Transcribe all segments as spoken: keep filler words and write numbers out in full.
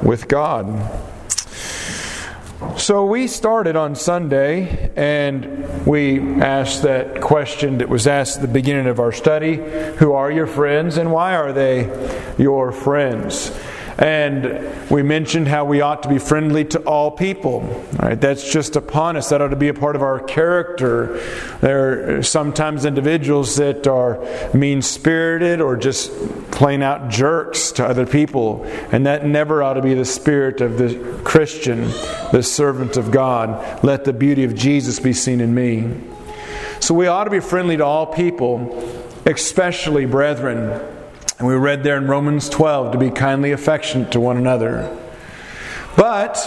with God. So we started on Sunday, and we asked that question that was asked at the beginning of our study: who are your friends, and why are they your friends? And we mentioned how we ought to be friendly to all people. All right, that's just upon us. That ought to be a part of our character. There are sometimes individuals that are mean-spirited or just plain out jerks to other people. And that never ought to be the spirit of the Christian, the servant of God. Let the beauty of Jesus be seen in me. So we ought to be friendly to all people, especially brethren. And we read there in Romans twelve to be kindly affectionate to one another. But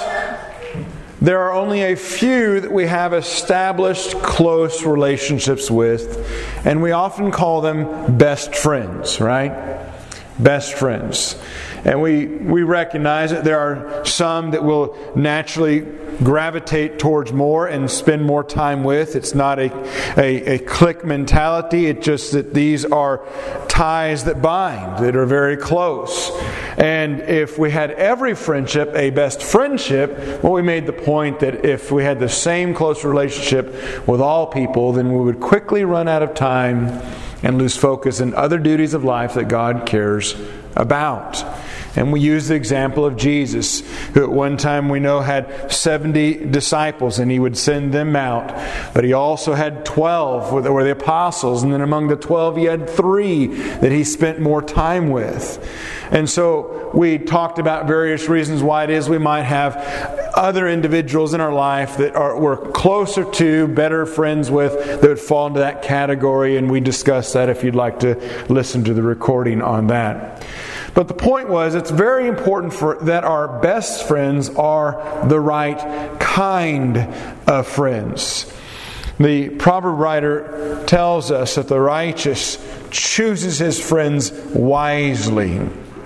there are only a few that we have established close relationships with, and we often call them best friends, right? Best friends. And we, we recognize that there are some that will naturally gravitate towards more and spend more time with. It's not a, a, a clique mentality. It's just that these are ties that bind, that are very close. And if we had every friendship a best friendship, well, we made the point that if we had the same close relationship with all people, then we would quickly run out of time and lose focus in other duties of life that God cares about. And we use the example of Jesus, who at one time we know had seventy disciples, and He would send them out. But He also had twelve, that were the apostles, and then among the twelve He had three that He spent more time with. And so we talked about various reasons why it is we might have other individuals in our life that are, we're closer to, better friends with, that would fall into that category, and we discussed that if you'd like to listen to the recording on that. But the point was, it's very important for that our best friends are the right kind of friends. The proverb writer tells us that the righteous chooses his friends wisely.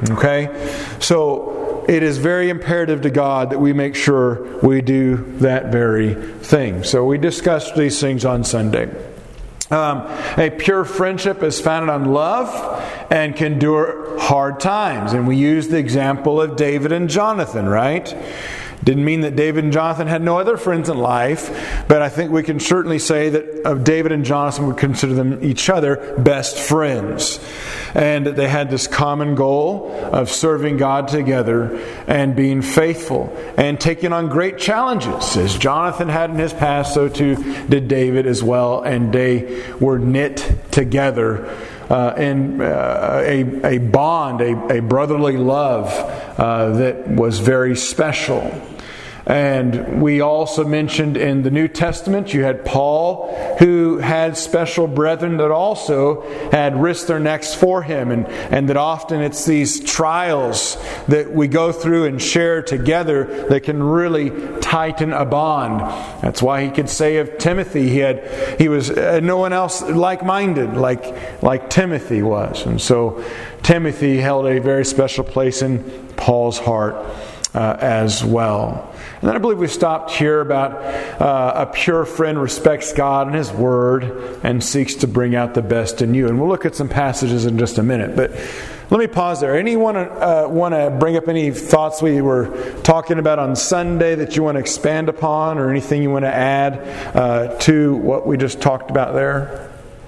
Okay? So it is very imperative to God that we make sure we do that very thing. So we discussed these things on Sunday. Um, a pure friendship is founded on love and can endure hard times. And we used the example of David and Jonathan, right? Didn't mean that David and Jonathan had no other friends in life, but I think we can certainly say that of David and Jonathan, we consider them each other best friends. And they had this common goal of serving God together and being faithful and taking on great challenges. As Jonathan had in his past, so too did David as well. And they were knit together uh, in uh, a, a bond, a, a brotherly love uh, that was very special. And we also mentioned in the New Testament, you had Paul, who had special brethren that also had risked their necks for him. And, and that often it's these trials that we go through and share together that can really tighten a bond. That's why he could say of Timothy, he had he was uh, no one else like-minded like, like Timothy was. And so Timothy held a very special place in Paul's heart uh, as well. And then I believe we stopped here about uh, a pure friend respects God and His Word and seeks to bring out the best in you. And we'll look at some passages in just a minute. But let me pause there. Anyone uh, want to bring up any thoughts we were talking about on Sunday that you want to expand upon, or anything you want to add uh, to what we just talked about there?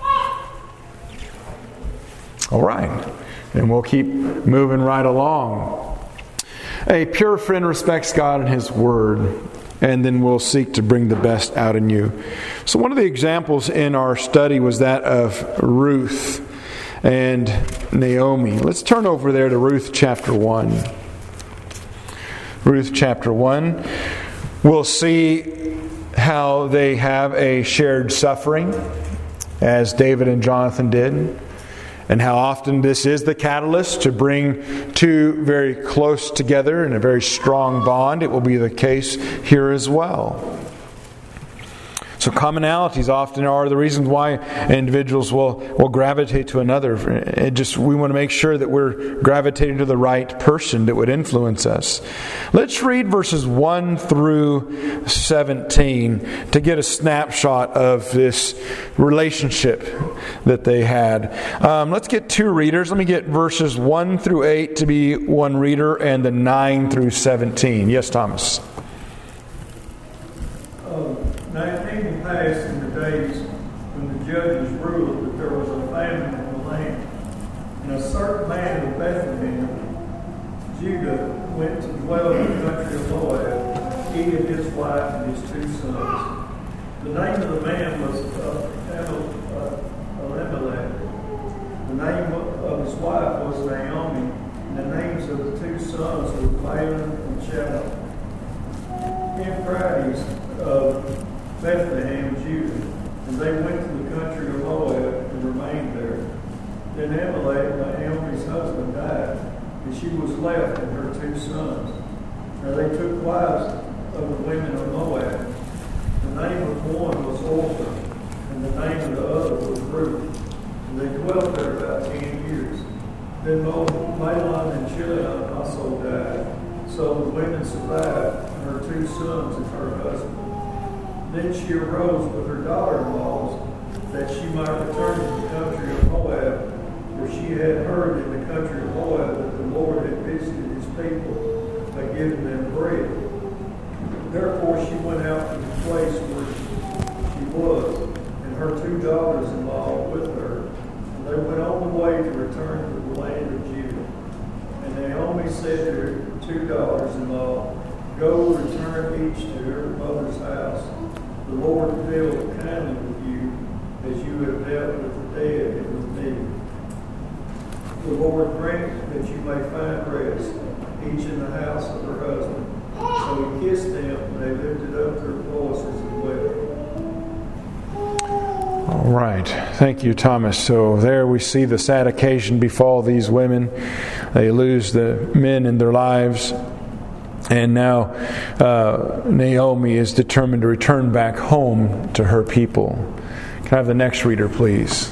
All right. And we'll keep moving right along. A pure friend respects God and His Word, and then we'll seek to bring the best out in you. So one of the examples in our study was that of Ruth and Naomi. Let's turn over there to Ruth chapter one. Ruth chapter one. We'll see how they have a shared suffering, as David and Jonathan did. And how often this is the catalyst to bring two very close together in a very strong bond. It will be the case here as well. So commonalities often are the reasons why individuals will, will gravitate to another. It just we want to make sure that we're gravitating to the right person that would influence us. Let's read verses one through seventeen to get a snapshot of this relationship that they had. Um, let's get two readers. Let me get verses one through eight to be one reader, and the nine through seventeen. Yes, Thomas. Now it came to pass in the days when the judges ruled that there was a famine in the land. And a certain man of Bethlehem, Judah, went to dwell in the country of Moab, he and his wife and his two sons. The name of the man was uh, Elimelech. The name of his wife was Naomi, and the names of the two sons were Mahlon and Chalion. Euphrates of Bethlehem, Judah, and they went to the country of Moab and remained there. Then Elimelech, Naomi's husband, died, and she was left and her two sons. Now they took wives of the women of Moab. The name of one was Orpah, and the name of the other was Ruth. And they dwelt there about ten years. Then Mahlon and Chilion also died. So the women survived, and her two sons and her husband. Then she arose with her daughter-in-laws that she might return to the country of Moab, for she had heard in the country of Moab that the Lord had visited his people by giving them bread. Therefore she went out to the place where she was, and her two daughters-in-law with her, and they went on the way to return to the land of Judah. And Naomi said to her two daughters-in-law, Go return each to her mother's house. The Lord deal kindly with you as you have dealt with the dead and with me. The Lord grant that you may find rest, each in the house of her husband. So he kissed them, and they lifted up their voices and wept. All right. Thank you, Thomas. So there we see the sad occasion befall these women. They lose the men in their lives. And now uh, Naomi is determined to return back home to her people. Can I have the next reader, please?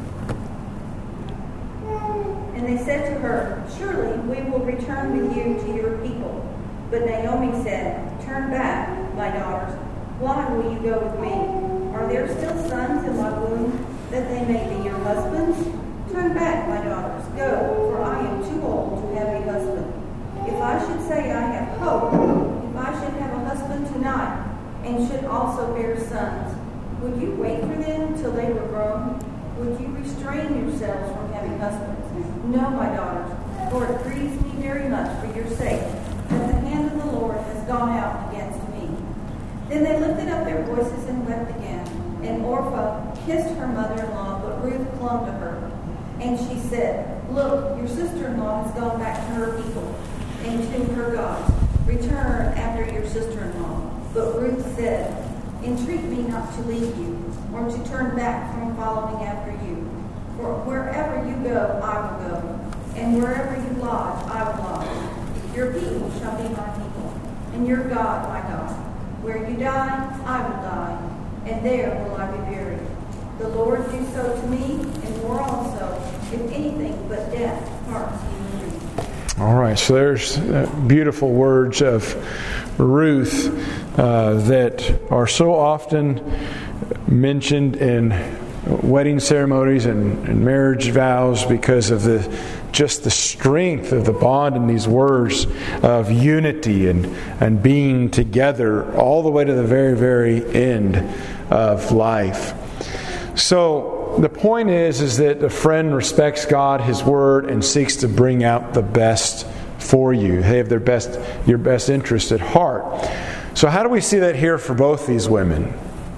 And they said to her, Surely we will return with you to your people. But Naomi said, Turn back, my daughters. Why will you go with me? Are there still sons in my womb that they may be your husbands? Turn back, my daughters. Go, for I am too old to have a husband. If I should say I have hope, if I should have a husband tonight, and should also bear sons, would you wait for them till they were grown? Would you restrain yourselves from having husbands? No, my daughters, for it grieves me very much for your sake, that the hand of the Lord has gone out against me. Then they lifted up their voices and wept again, and Orpah kissed her mother-in-law, but Ruth clung to her. And she said, Look, your sister-in-law has gone back to her people and to her gods. Return after your sister-in-law. But Ruth said, Entreat me not to leave you, or to turn back from following after you. For wherever you go, I will go, and wherever you lodge, I will lodge. Your people shall be my people, and your God my God. Where you die, I will die, and there will I be buried. The Lord do so to me, and more also, if anything but death parts you and me. All right, so there's beautiful words of Ruth uh, that are so often mentioned in wedding ceremonies and, and marriage vows because of the just the strength of the bond in these words of unity and, and being together all the way to the very, very end of life. So the point is, is that a friend respects God, His Word, and seeks to bring out the best for you. They have their best, your best interest at heart. So how do we see that here for both these women?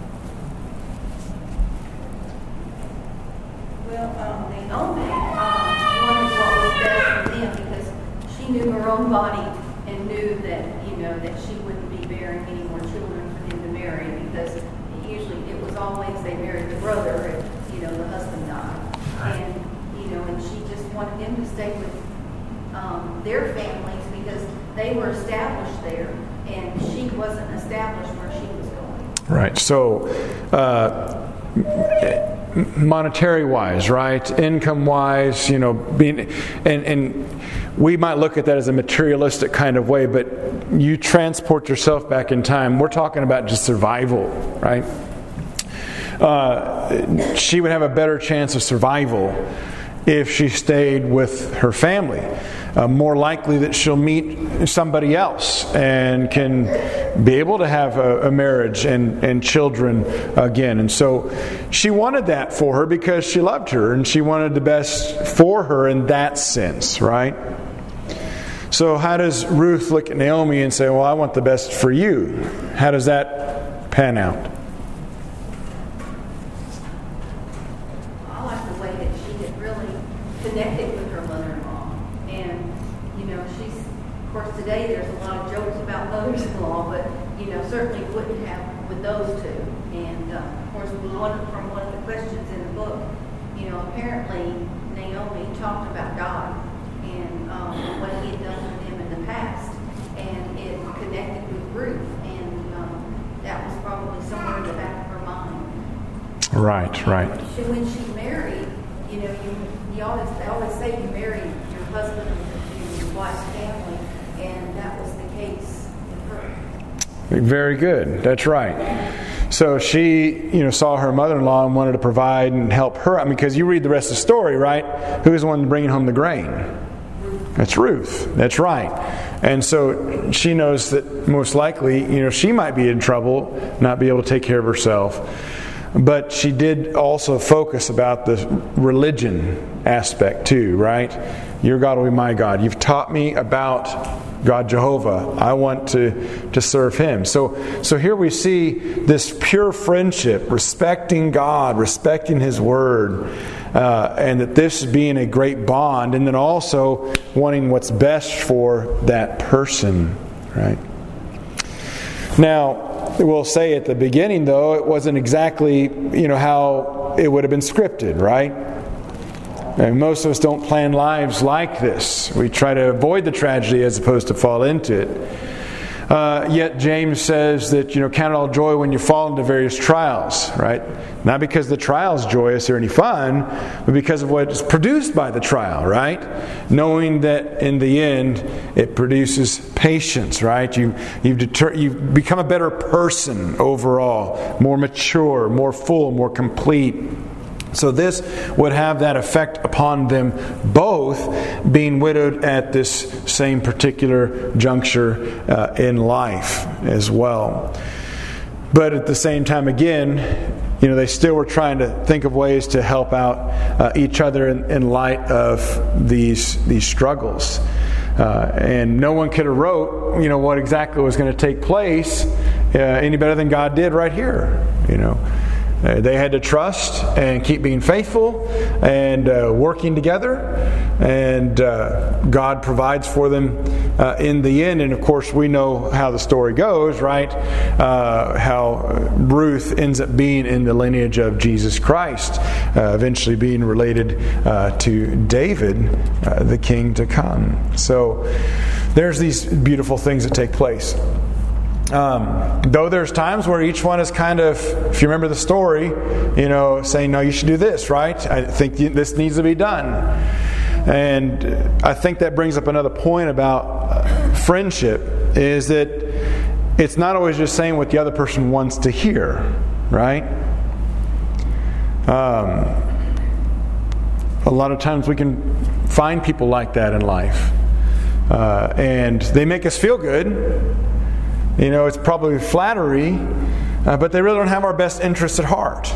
Well, um, Naomi um, wanted what was best for them because she knew her own body and knew that, you know, that she wouldn't be bearing any more children for them to marry, because usually it was always they married the brother if, you know, the husband died. And, you know, and she just wanted them to stay with um, their families because they were established there and she wasn't established where she was going. Right. So, uh, monetary wise, right? Income wise, you know, being, and, and we might look at that as a materialistic kind of way, but you transport yourself back in time. We're talking about just survival, right? Uh, she would have a better chance of survival if she stayed with her family. Uh, more likely that she'll meet somebody else and can be able to have a, a marriage and, and children again. And so she wanted that for her because she loved her and she wanted the best for her in that sense, right? So how does Ruth look at Naomi and say, well, I want the best for you? How does that pan out? I like the way that she had really connected with her mother-in-law. And, you know, she's, of course, today there's a lot of jokes about mothers-in-law, but, you know, certainly wouldn't have with those two. And, uh, of course, one, from one of the questions in the book, you know, apparently Naomi talked about God and um, what he had done for them in the past. And it connected with Ruth. And um, that was probably somewhere in the back of her mind. Right, right. So when she married, you know, you, you always, they always say you marry your husband and your wife's family, and that was the case with her. Very good. That's right. So she, you know, saw her mother-in-law and wanted to provide and help her. I mean, because you read the rest of the story, right? Who's the one bringing home the grain? That's Ruth. That's right. And so she knows that most likely, you know, she might be in trouble, not be able to take care of herself. But she did also focus about the religion aspect too, right? Your God will be my God. You've taught me about God Jehovah. I want to, to serve Him. So, so here we see this pure friendship, respecting God, respecting His Word, uh, and that this being a great bond, and then also wanting what's best for that person, right? Now, we'll say at the beginning, though, it wasn't exactly, you know, how it would have been scripted, right? And most of us don't plan lives like this. We try to avoid the tragedy as opposed to fall into it. Uh, yet James says that, you know, count it all joy when you fall into various trials, right? Not because the trial's joyous or any fun, but because of what is produced by the trial, right? Knowing that in the end it produces patience, right? You you've deter, you've become a better person overall, more mature, more full, more complete. So this would have that effect upon them both, being widowed at this same particular juncture uh, in life as well. But at the same time, again, you know, they still were trying to think of ways to help out uh, each other in, in light of these these struggles. Uh, and no one could have wrote, you know, what exactly was going to take place uh, any better than God did right here, you know. Uh, they had to trust and keep being faithful and uh, working together, and uh, God provides for them uh, in the end. And of course, we know how the story goes, right? Uh, how Ruth ends up being in the lineage of Jesus Christ, uh, eventually being related uh, to David, uh, the king to come. So there's these beautiful things that take place. Um, though there's times where each one is kind of, if you remember the story, you know, saying, no, you should do this, right? I think this needs to be done. And I think that brings up another point about friendship, is that it's not always just saying what the other person wants to hear, right? Um, a lot of times we can find people like that in life. Uh, and they make us feel good. You know, it's probably flattery, uh, but they really don't have our best interests at heart.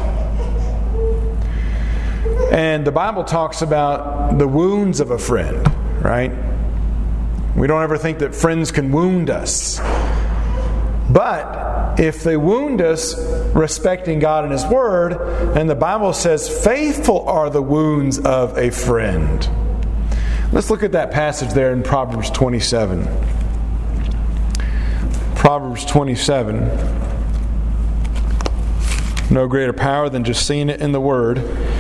And the Bible talks about the wounds of a friend, right? We don't ever think that friends can wound us. But if they wound us respecting God and His Word, and the Bible says, faithful are the wounds of a friend. Let's look at that passage there in Proverbs twenty-seven. Proverbs twenty-seven. No greater power than just seeing it in the Word.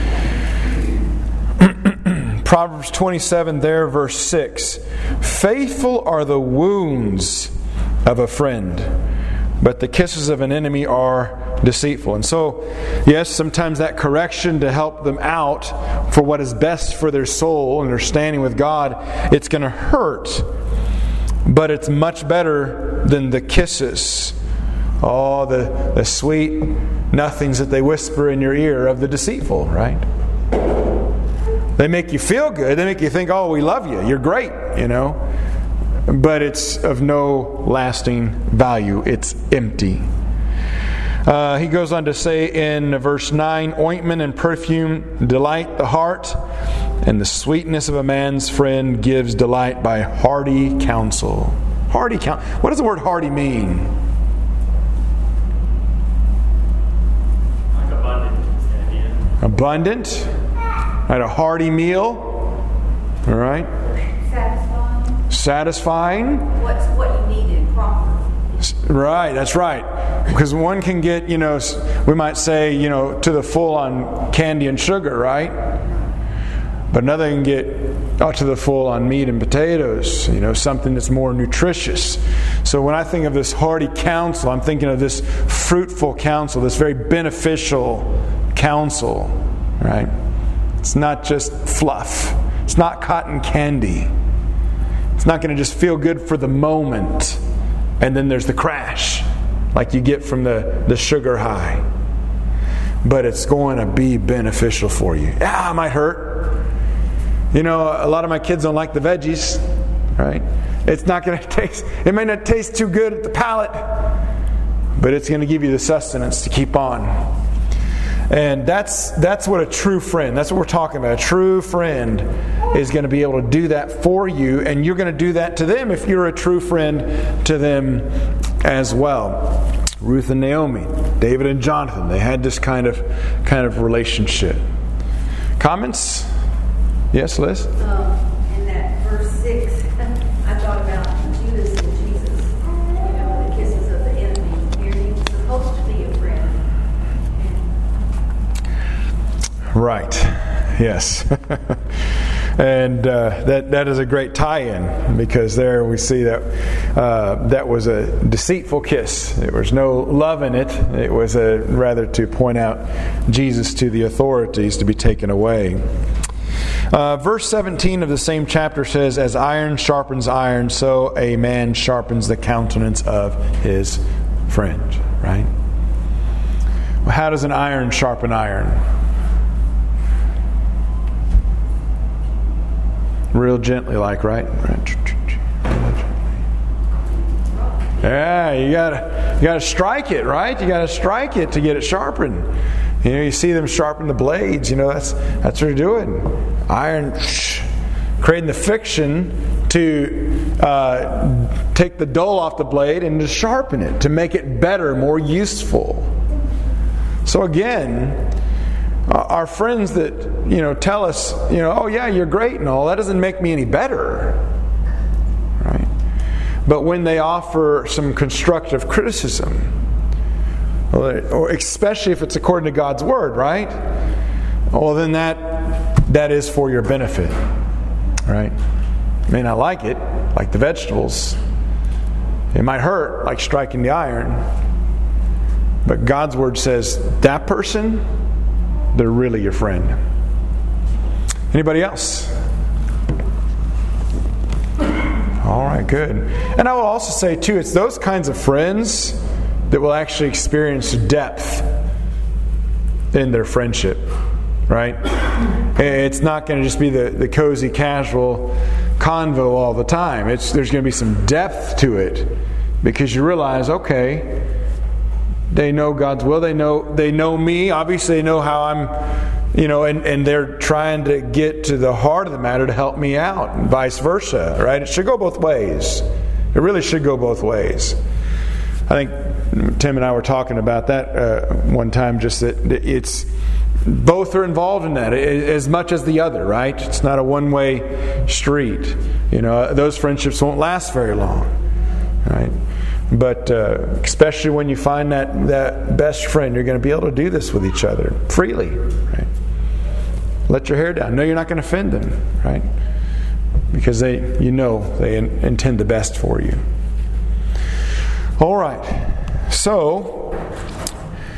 Proverbs twenty-seven, there, verse six. Faithful are the wounds of a friend, but the kisses of an enemy are deceitful. And so, yes, sometimes that correction to help them out for what is best for their soul and their standing with God, it's going to hurt. But it's much better than the kisses, oh, the, the sweet nothings that they whisper in your ear of the deceitful, right? They make you feel good. They make you think, oh, we love you. You're great, you know. But it's of no lasting value. It's empty. Uh, he goes on to say in verse nine, ointment and perfume delight the heart, and the sweetness of a man's friend gives delight by hearty counsel. Hearty counsel. What does the word hearty mean? Like abundant. Abundant. Right, a hearty meal. All right. Satisfying. Satisfying. What's what you need in proper. Right, that's right. Because one can get, you know, we might say, you know, to the full on candy and sugar, right? But another can get oh, to the full on meat and potatoes, you know, something that's more nutritious. So when I think of this hearty counsel, I'm thinking of this fruitful counsel, this very beneficial counsel, right? It's not just fluff. It's not cotton candy. It's not going to just feel good for the moment, and then there's the crash, like you get from the, the sugar high. But it's going to be beneficial for you. Yeah, it might hurt. You know, a lot of my kids don't like the veggies, right? It's not going to taste, it may not taste too good at the palate, but it's going to give you the sustenance to keep on. And that's that's what a true friend, that's what we're talking about. A true friend is going to be able to do that for you, and you're going to do that to them if you're a true friend to them as well. Ruth and Naomi, David and Jonathan, they had this kind of kind of relationship. Comments? Yes, Liz? Um, in that verse six, I thought about Judas and Jesus. You know, the kisses of the enemy. Here he was supposed to be a friend. Right. Yes. And uh, that that is a great tie-in, because there we see that uh, that was a deceitful kiss. There was no love in it. It was a, rather to point out Jesus to the authorities to be taken away. Uh, verse seventeen of the same chapter says, "As iron sharpens iron, so a man sharpens the countenance of his friend." Right? Well, how does an iron sharpen iron? Real gently, like, right? Yeah, you gotta, you gotta strike it, right? You gotta strike it to get it sharpened. You know, you see them sharpen the blades. You know, that's that's what they're doing. Iron, creating the friction to uh, take the dull off the blade and to sharpen it, to make it better, more useful. So again, our friends that, you know, tell us, you know, oh yeah, you're great and all, that doesn't make me any better, right? But when they offer some constructive criticism, or especially if it's according to God's Word, right? Well, then that that is for your benefit, right? You may not like it, like the vegetables. It might hurt, like striking the iron. But God's Word says, that person, they're really your friend. Anybody else? All right, good. And I will also say, too, it's those kinds of friends that will actually experience depth in their friendship, right? It's not going to just be the, the cozy, casual convo all the time. It's there's going to be some depth to it, because you realize, okay, they know God's will. They know they know me. Obviously, they know how I'm, you know, and, and they're trying to get to the heart of the matter to help me out, and vice versa, right? It should go both ways. It really should go both ways. I think Tim and I were talking about that uh, one time, just that it's both are involved in that as much as the other, right? It's not a one-way street. You know, those friendships won't last very long, right? But uh, especially when you find that, that best friend, you're going to be able to do this with each other freely, right? Let your hair down. No, you're not going to offend them, right? Because they, you know, they in, intend the best for you. All right. So,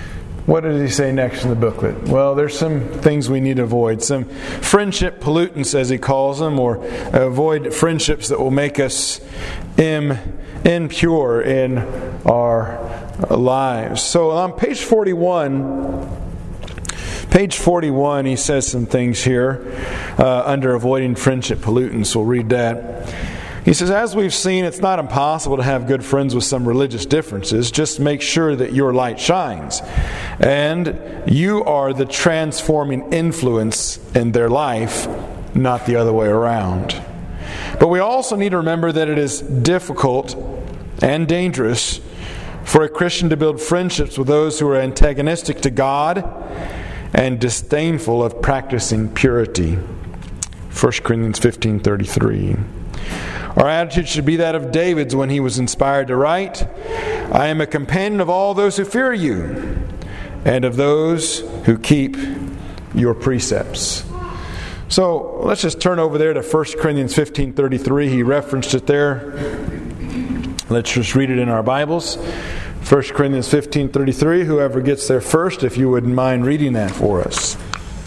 what did he say next in the booklet? Well, there's some things we need to avoid. Some friendship pollutants, as he calls them, or avoid friendships that will make us im, impure in our lives. So on page forty-one, page forty-one, he says some things here uh, under avoiding friendship pollutants. We'll read that. He says, as we've seen, it's not impossible to have good friends with some religious differences. Just make sure that your light shines. And you are the transforming influence in their life, not the other way around. But we also need to remember that it is difficult and dangerous for a Christian to build friendships with those who are antagonistic to God and disdainful of practicing purity. First Corinthians fifteen thirty-three. Our attitude should be that of David's when he was inspired to write, I am a companion of all those who fear you, and of those who keep your precepts. So let's just turn over there to First Corinthians fifteen thirty-three. He referenced it there. Let's just read it in our Bibles. First Corinthians fifteen thirty-three. Whoever gets there first, if you wouldn't mind reading that for us.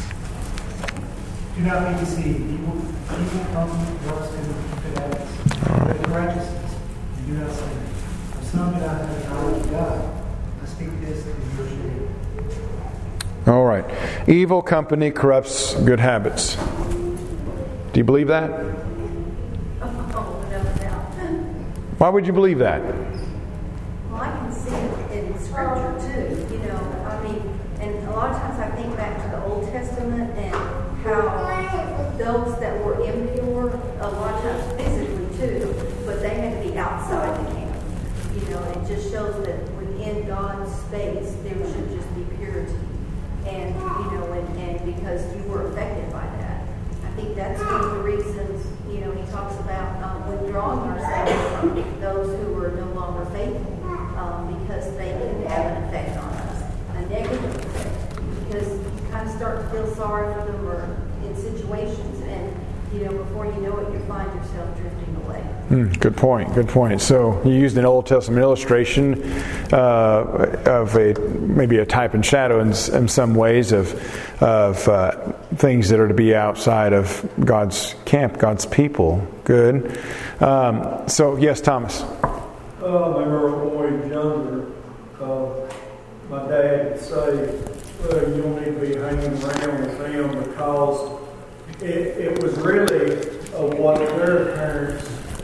Do not be deceived. Evil, evil comes worse than good habits. All right. With righteousness, and do not sin. For some do not have the knowledge of God. I speak this in your shame. All right. Evil company corrupts good habits. Do you believe that? Oh, no doubt. Why would you believe that? Well, I can see it in Scripture too. You know, I mean, and a lot of times I think back to the Old Testament and how those that were impure, a lot of times physically too, but they had to be outside the camp. You know, it just shows that within God's space there should just be purity. And, you know, and, and because you were affected by that. I think that's one of the reasons, you know, he talks about um, withdrawing ourselves from those who are no longer faithful, um, because they can have an effect on us, a negative effect, because you kind of start to feel sorry for them or in situations, and, you know, before you know it, you find yourself drifting away. Mm, good point. Good point. So you used an Old Testament illustration uh, of a maybe a type and shadow in, in some ways of of uh, things that are to be outside of God's camp, God's people. Good. Um, so yes, Thomas. Uh, I remember when we were younger, uh, my dad would say, well, you don't need to be hanging around with them because it, it was really uh, what their parents,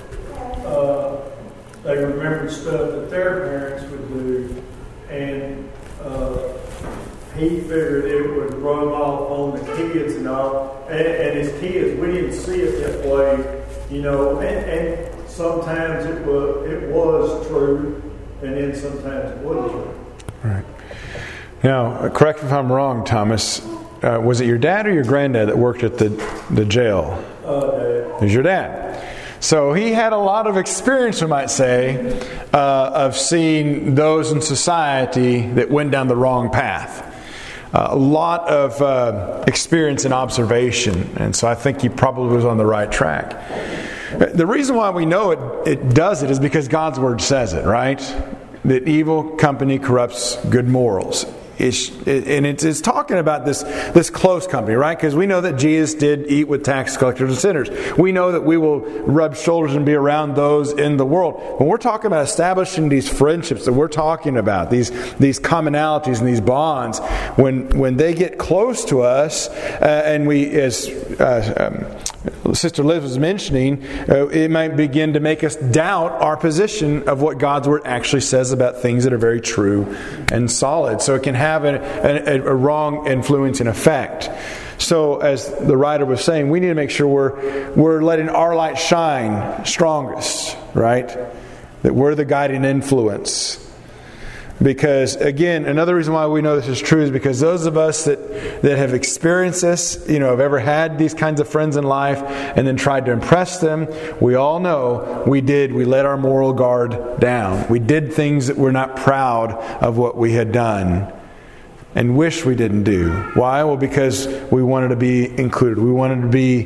uh, they remembered stuff that their parents would do, and uh, he figured it would rub off on the kids and all, and, and his kids, we didn't see it that way, you know, and, and sometimes it was, it was true, and then sometimes it wasn't true. Right. Now, correct me if I'm wrong, Thomas. Uh, was it your dad or your granddad that worked at the, the jail? Uh, Dad. It was your dad. So he had a lot of experience, we might say, uh, of seeing those in society that went down the wrong path. Uh, a lot of uh, experience and observation. And so I think he probably was on the right track. The reason why we know it, it does it is because God's Word says it, right? That evil company corrupts good morals. It's, it, and it's, it's talking about this, this close company, right? Because we know that Jesus did eat with tax collectors and sinners. We know that we will rub shoulders and be around those in the world. When we're talking about establishing these friendships that we're talking about, these these commonalities and these bonds, when when they get close to us, uh, and we, as uh, um, Sister Liz was mentioning, uh, it might begin to make us doubt our position of what God's Word actually says about things that are very true and solid. So it can have a, a, a wrong influence and effect. So as the writer was saying, we need to make sure we're we're letting our light shine strongest, right? That we're the guiding influence. Because, again, another reason why we know this is true is because those of us that, that have experienced this, you know, have ever had these kinds of friends in life and then tried to impress them, we all know we did, we let our moral guard down. We did things that we're not proud of what we had done and wish we didn't do. Why? Well, because we wanted to be included. We wanted to be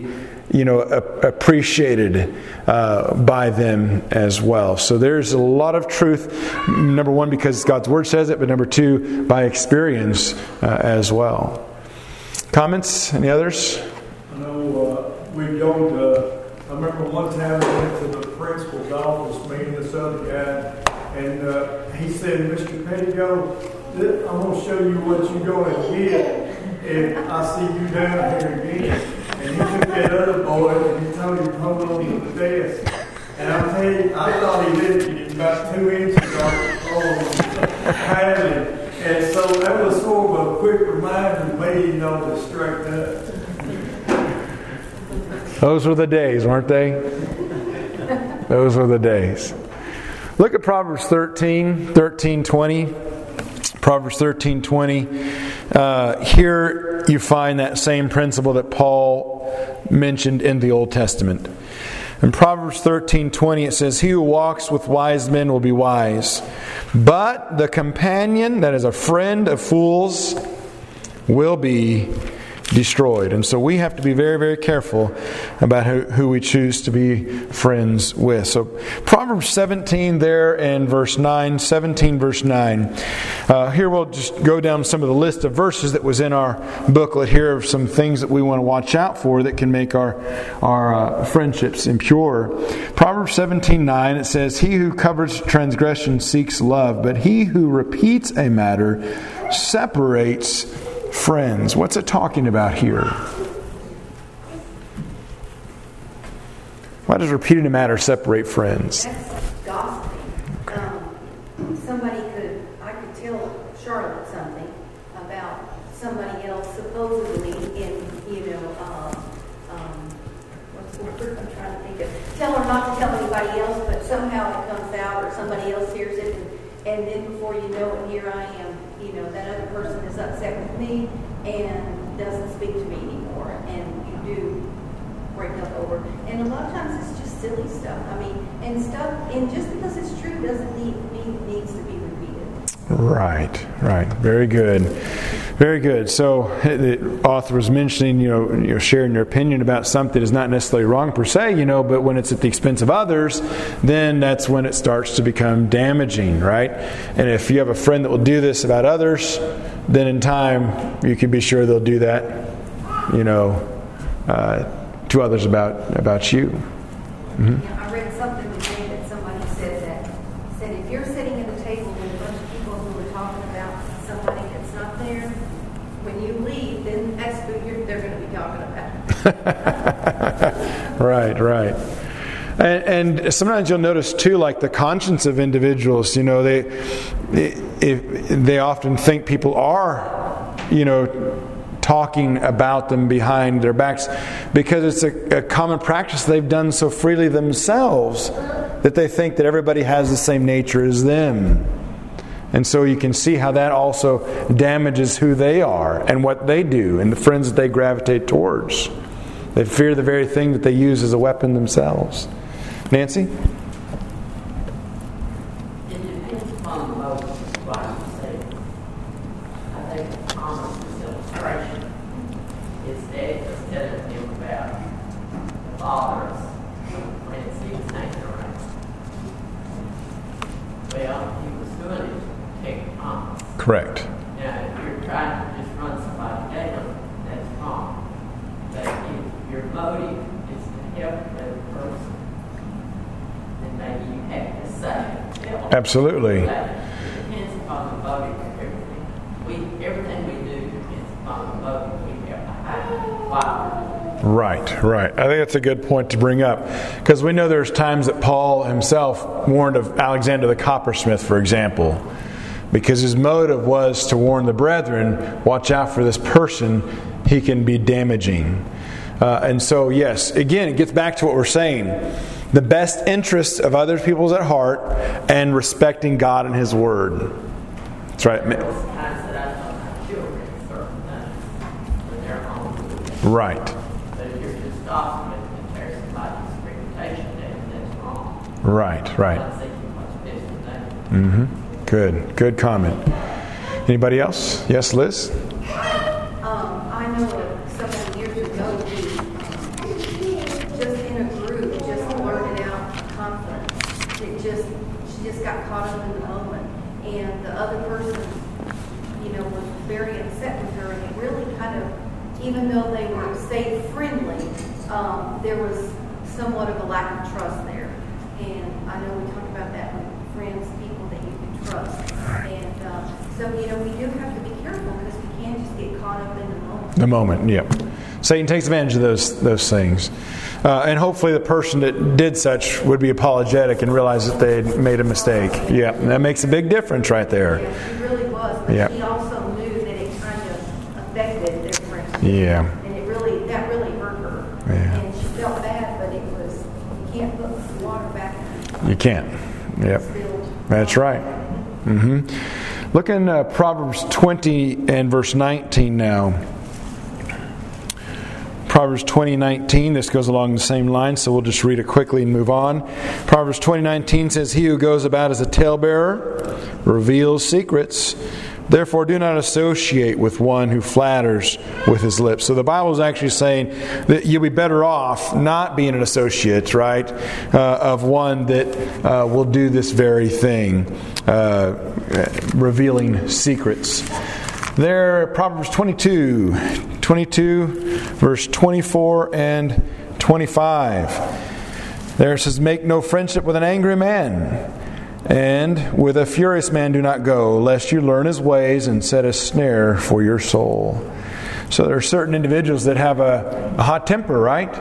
you know, appreciated uh, by them as well. So there's a lot of truth, number one, because God's Word says it, but number two, by experience uh, as well. Comments? Any others? I know uh, we don't, uh, I remember one time we went to the principal's office, me and this other guy, and uh, he said, Mister Pettigo, I'm going to show you what you're going to get if I see you down here again. And he took that other boy and he told him to hold on to the desk. And I'll tell you, I thought he lifted it about two inches off the padding. And so that was sort of a quick reminder to me, you know, to straighten up. Those were the days, weren't they? Those were the days. Look at Proverbs thirteen, thirteen, twenty. Proverbs thirteen, twenty. Uh, here you find that same principle that Paul mentioned in the Old Testament. In Proverbs thirteen, twenty it says, "He who walks with wise men will be wise, but the companion that is a friend of fools will be destroyed." And so we have to be very, very careful about who, who we choose to be friends with. So Proverbs seventeen there in verse nine, seventeen verse nine. Uh, here we'll just go down some of the list of verses that was in our booklet here of some things that we want to watch out for that can make our, our uh, friendships impure. Proverbs seventeen nine, it says, "He who covers transgression seeks love, but he who repeats a matter separates friends." What's it talking about here? Why does repeating a matter separate friends? That's gossiping. Um, somebody could, I could tell Charlotte something about somebody else supposedly in, you know, uh, um, what's the word I'm trying to think of? Tell her not to tell anybody else, but somehow it comes out or somebody else hears it, and, and then before you know it, here I am. You know, that other person is upset with me and doesn't speak to me anymore, and you do break up over. And a lot of times it's just silly stuff. I mean, and stuff, and just because it's true doesn't need, need needs to be repeated. Right, right. Very good. Very good. So the author was mentioning, you know, you know, sharing your opinion about something is not necessarily wrong per se, you know, but when it's at the expense of others, then that's when it starts to become damaging, right? And if you have a friend that will do this about others, then in time you can be sure they'll do that, you know, uh, to others about about you. Mm-hmm. Yeah, I read something today that somebody said that said if you're sitting at a table with a bunch of people who are talking about somebody that's not there, when you leave, then that's who you're, they're going to be talking about. Right, right. And, and sometimes you'll notice too, like the conscience of individuals. You know, they if they often think people are, you know, talking about them behind their backs because it's a, a common practice they've done so freely themselves that they think that everybody has the same nature as them. And so you can see how that also damages who they are and what they do and the friends that they gravitate towards. They fear the very thing that they use as a weapon themselves. Nancy? It depends upon the motive of what I'm saying. I think Thomas' illustration is Dad was telling him about the father's friends he was hanging around. Well, he was doing it to protect Thomas. Correct. Now, if you're trying to just run somebody down, that's wrong. But if your motive is to help the other person, then maybe you have to say help. Absolutely. It depends upon the motive of everything. We, everything we do depends upon the motive we have behind why we're doing it. Right, right. I think that's a good point to bring up. Because we know there's times that Paul himself warned of Alexander the coppersmith, for example. Because his motive was to warn the brethren, watch out for this person, he can be damaging. Uh, and so, yes, again, it gets back to what we're saying. The best interests of other people's at heart and respecting God and His Word. That's right. There was times that I tell my children certain things when they're home. Right. But if you're just gossiping and tear somebody's reputation down, that's wrong. Right, right. I'm thinking what's best for them. Mm-hmm. Good. Good comment. Anybody else? Yes, Liz? Um, I know of someone years ago who caught up in the moment. And the other person, you know, was very upset with her, and it really kind of, even though they were stayed friendly, um, there was somewhat of a lack of trust there. And I know we talk about that with friends, people that you can trust. And uh, so, you know, we do have to be careful because we can't just get caught up in the moment. The moment, yep. Satan takes advantage of those those things. Uh, and hopefully the person that did such would be apologetic and realize that they had made a mistake. Yeah, and that makes a big difference right there. Yeah, he really was. But yeah. he also knew that it kind of affected their friendship. Yeah. And it really, that really hurt her. Yeah. And she felt bad, but it was, you can't put water back in it. You can't. Yep. That's right. Mm-hmm. Look in uh, Proverbs twenty and verse nineteen now. Proverbs twenty nineteen, this goes along the same line, so we'll just read it quickly and move on. Proverbs twenty nineteen says, "He who goes about as a talebearer reveals secrets. Therefore do not associate with one who flatters with his lips." So the Bible is actually saying that you'll be better off not being an associate, right, uh, of one that uh, will do this very thing, uh, revealing secrets. There, Proverbs twenty-two, twenty-two, verse twenty-four and twenty-five. There it says, "Make no friendship with an angry man, and with a furious man do not go, lest you learn his ways and set a snare for your soul." So there are certain individuals that have a, a hot temper, right?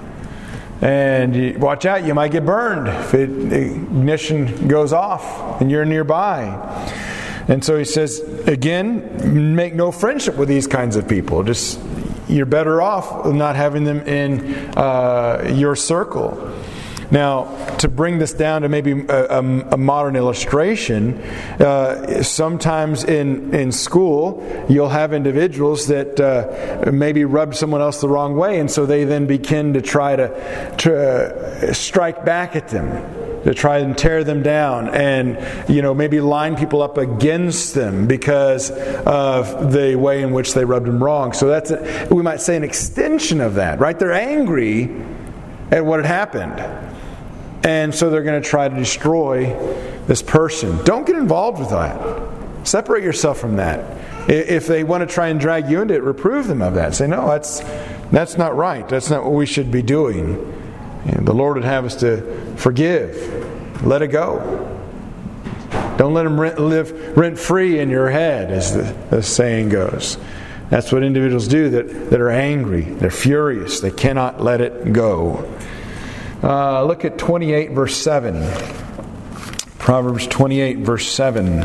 And you, watch out, you might get burned if it, ignition goes off and you're nearby. And so he says, again, make no friendship with these kinds of people. Just you're better off not having them in uh, your circle. Now, to bring this down to maybe a, a, a modern illustration, uh, sometimes in, in school, you'll have individuals that uh, maybe rub someone else the wrong way, and so they then begin to try to, to uh, strike back at them, to try and tear them down, and you know maybe line people up against them because of the way in which they rubbed them wrong. So that's a, we might say an extension of that, right? They're angry at what had happened, and so they're going to try to destroy this person. Don't get involved with that. Separate yourself from that. If they want to try and drag you into it, reprove them of that. Say, no, that's that's not right. That's not what we should be doing. And the Lord would have us to forgive. Let it go. Don't let them rent, live rent-free in your head, as the, the saying goes. That's what individuals do that, that are angry. They're furious. They cannot let it go. Uh, look at twenty-eight, verse seven. Proverbs twenty-eight, verse seven.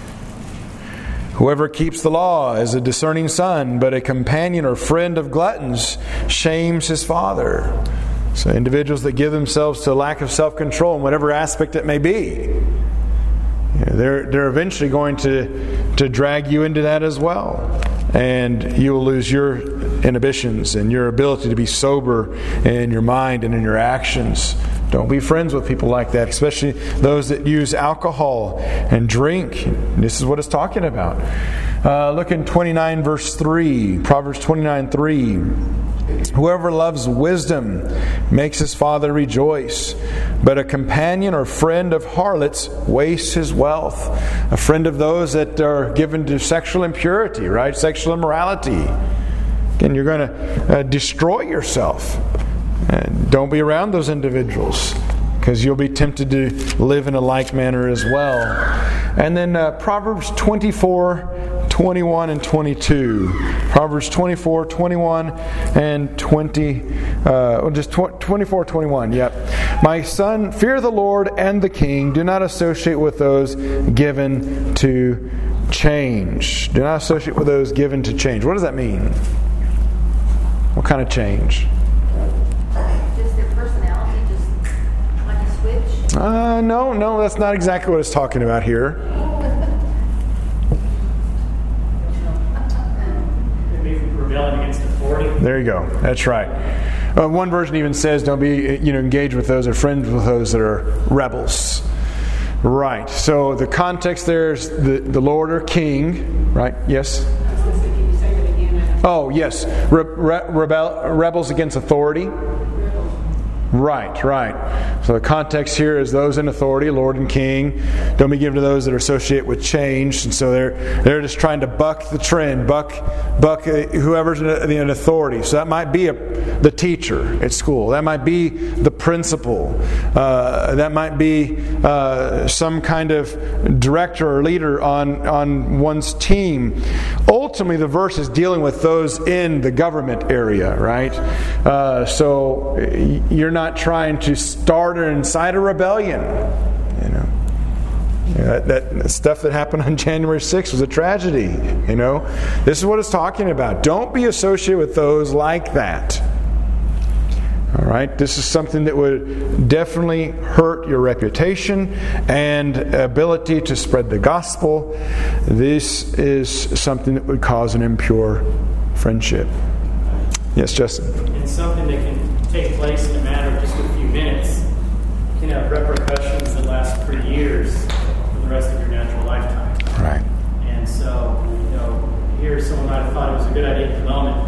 "Whoever keeps the law is a discerning son, but a companion or friend of gluttons shames his father." So individuals that give themselves to a lack of self-control in whatever aspect it may be, you know, they're they're eventually going to, to drag you into that as well. And you will lose your inhibitions and your ability to be sober in your mind and in your actions. Don't be friends with people like that, especially those that use alcohol and drink. This is what it's talking about. Uh, look in twenty-nine, verse three. Proverbs twenty-nine, three. "Whoever loves wisdom makes his father rejoice, but a companion or friend of harlots wastes his wealth." A friend of those that are given to sexual impurity, right? Sexual immorality. Again, you're going to uh, destroy yourself. And don't be around those individuals, because you'll be tempted to live in a like manner as well. And then uh, Proverbs twenty-four, twenty-one and twenty-two. Proverbs twenty-four, twenty-one and twenty, uh, just twenty-four, twenty-one, yep. "My son, fear the Lord and the king. Do not associate with those given to change." Do not associate with those given to change. What does that mean? What kind of change? Just their personality, just like a switch? Uh, no, no, that's not exactly what it's talking about here. Maybe rebelling against authority. There you go. That's right. Uh, one version even says, "Don't be, you know, engaged with those or friends with those that are rebels." Right. So the context there is the, the Lord or King. Right. Yes. Oh, yes. Re- re- rebel, rebels against authority. Right, right. So the context here is those in authority, Lord and King. Don't be given to those that are associated with change. And so they're they're just trying to buck the trend, buck buck whoever's in authority. So that might be a, the teacher at school. That might be the principal. Uh, that might be uh, some kind of director or leader on, on one's team. Ultimately, the verse is dealing with those in the government area, right? Uh, so you're not not trying to start or incite a rebellion. You know, yeah, that, that stuff that happened on January sixth was a tragedy. You know, this is what it's talking about. Don't be associated with those like that. All right, this is something that would definitely hurt your reputation and ability to spread the gospel. This is something that would cause an impure friendship. Yes, Justin. It's something that can take place in a matter of just a few minutes. It can have repercussions that last for years for the rest of your natural lifetime. Right. And so, you know, here someone might have thought it was a good idea at the moment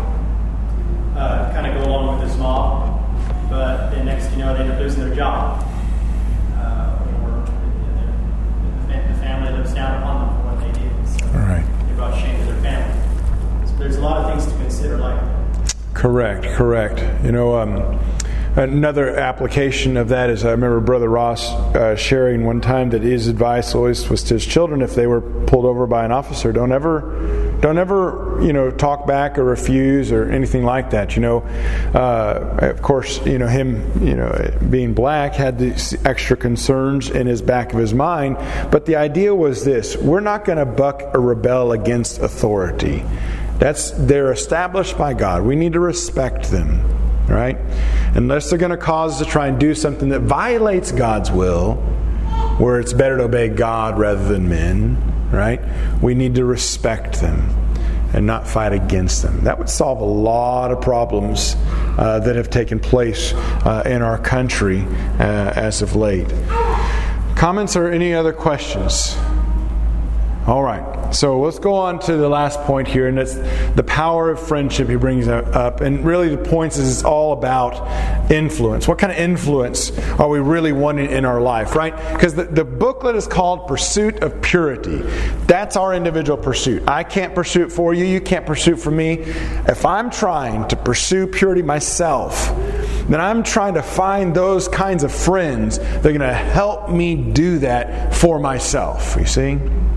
to uh, kind of go along with this mob, but then next you know they end up losing their job. Uh, or the, the, the family looks down upon them for what they did. So right. They brought shame to their family. So there's a lot of things to consider like that. Correct, correct. You know, um, another application of that is I remember Brother Ross uh, sharing one time that his advice always was to his children if they were pulled over by an officer, don't ever, don't ever, you know, talk back or refuse or anything like that. You know, uh, of course, you know him, you know, being black had these extra concerns in his back of his mind, but the idea was this: we're not going to buck or rebel against authority. That's they're established by God. We need to respect them, right? Unless they're going to cause us to try and do something that violates God's will, where it's better to obey God rather than men, right? We need to respect them and not fight against them. That would solve a lot of problems uh, that have taken place uh, in our country uh, as of late. Comments or any other questions? All right, so let's go on to the last point here, and it's the power of friendship he brings up. And really the point is it's all about influence. What kind of influence are we really wanting in our life, right? Because the, the booklet is called Pursuit of Purity. That's our individual pursuit. I can't pursue it for you. You can't pursue it for me. If I'm trying to pursue purity myself, then I'm trying to find those kinds of friends that are going to help me do that for myself, you see?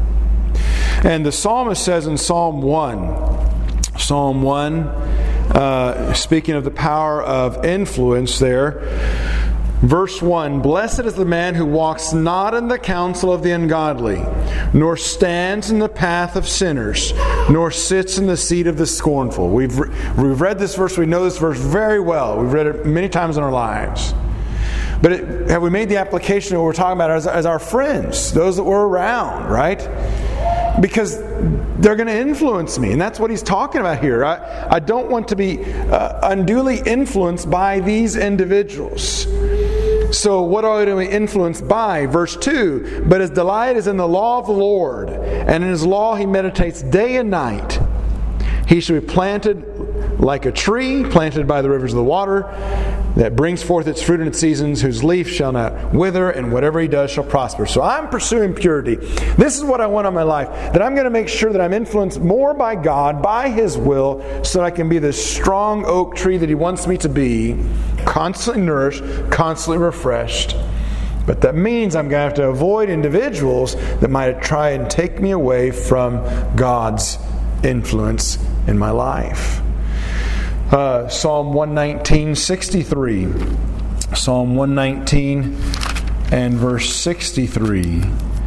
And the psalmist says in Psalm one, Psalm one, uh, speaking of the power of influence there, verse one, "Blessed is the man who walks not in the counsel of the ungodly, nor stands in the path of sinners, nor sits in the seat of the scornful." We've, re- we've read this verse, we know this verse very well. We've read it many times in our lives. But it, have we made the application of what we're talking about as, as our friends, those that we're around, right? Because they're going to influence me. And that's what he's talking about here. I, I don't want to be uh, unduly influenced by these individuals. So what are we influenced by? Verse two, "But his delight is in the law of the Lord, and in his law he meditates day and night. He shall be planted like a tree planted by the rivers of the water, that brings forth its fruit in its seasons, whose leaf shall not wither, and whatever he does shall prosper." So I'm pursuing purity. This is what I want in my life. That I'm going to make sure that I'm influenced more by God, by His will, so that I can be the strong oak tree that He wants me to be, constantly nourished, constantly refreshed. But that means I'm going to have to avoid individuals that might try and take me away from God's influence in my life. Uh, Psalm one nineteen, sixty-three. Psalm one nineteen and verse sixty-three.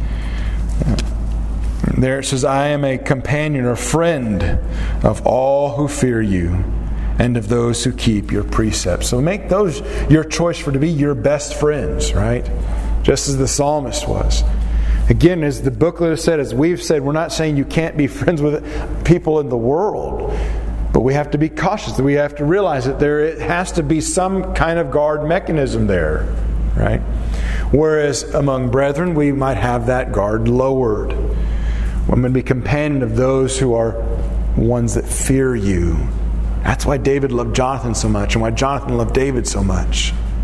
There it says, "I am a companion or friend of all who fear you, and of those who keep your precepts." So make those your choice for to be your best friends, right? Just as the psalmist was. Again, as the booklet has said, as we've said, we're not saying you can't be friends with people in the world. But we have to be cautious. We have to realize that there has to be some kind of guard mechanism there, right? Whereas among brethren, we might have that guard lowered. We're going to be companion of those who are ones that fear you. That's why David loved Jonathan so much, and why Jonathan loved David so much.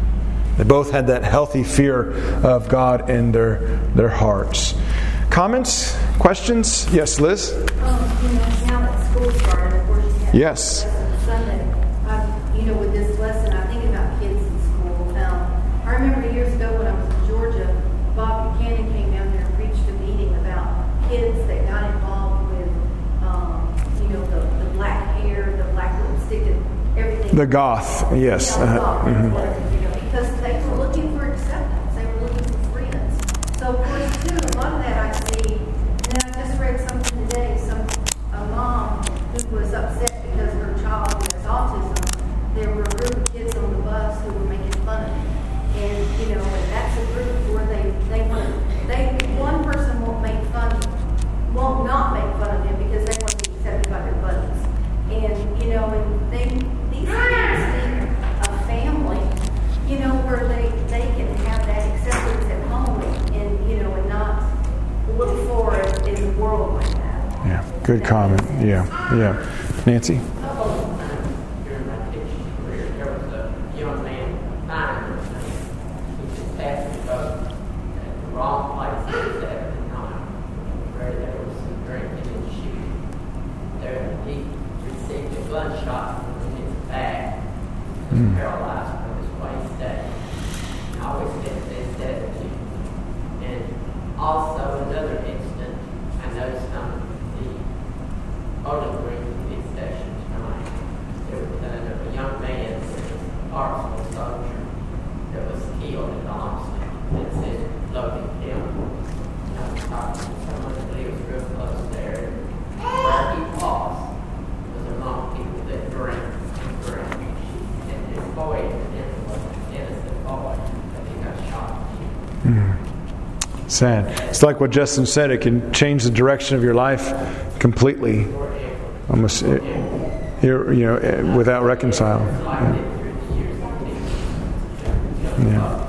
They both had that healthy fear of God in their, their hearts. Comments? Questions? Yes, Liz? Um, you know, now that school started, of course, you have Yes. lesson Sunday. Um, you know, with this lesson, I think about kids in school. Um, I remember years ago when I was in Georgia, Bob Buchanan came down there and preached a meeting about kids that got involved with, um, you know, the, the black hair, the black lipstick, and everything. The goth, yes. Yeah, Uh-huh. goth, Mhm. whatever, you know, because they were looking for acceptance. They were looking for friends. So, of course, too, a lot of that I see. And then I just read something today. Some a mom who was upset because her child has autism. There were a group of kids on the bus who were making fun of him. And, you know, and that's a group where they, they want they one person won't make fun, won't not make fun of him because they want to be accepted by their buddies. And, you know, and they, these kids need a family, you know, where they, they can have that acceptance at home and, and, you know, and not look for it in the world like that. Yeah, good comment. Yeah, yeah. Nancy? A couple of times during my teaching career, there was a young man, finder, he just passed the boat at the wrong place at the time, where there was some drinking and shooting. There, he received a gunshot in his back, was Mm. paralyzed from his waist down. I always get this attitude. And also another incident, I noticed on the Bowling Green police station tonight, there was a, a young man, a Arsenal soldier, that was killed in Austin. It said Logan Hill. And I was talking to someone that lives real close there. Where he was was among people that drink and drink. And his boy was an innocent boy, but he got shot. Mm. Sad. It's like what Justin said. It can change the direction of your life completely. Almost, you're, you know, without reconciling. Yeah. Yeah.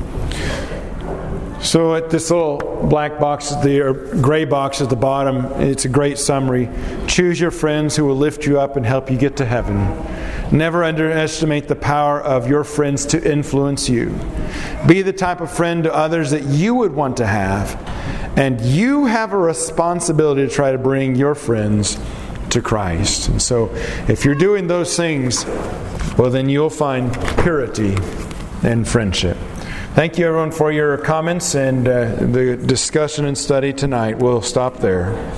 So at this little black box, the or gray box at the bottom, it's a great summary. Choose your friends who will lift you up and help you get to heaven. Never underestimate the power of your friends to influence you. Be the type of friend to others that you would want to have. And you have a responsibility to try to bring your friends to Christ. And so if you're doing those things, well, then you'll find purity and friendship. Thank you, everyone, for your comments and uh, the discussion and study tonight. We'll stop there.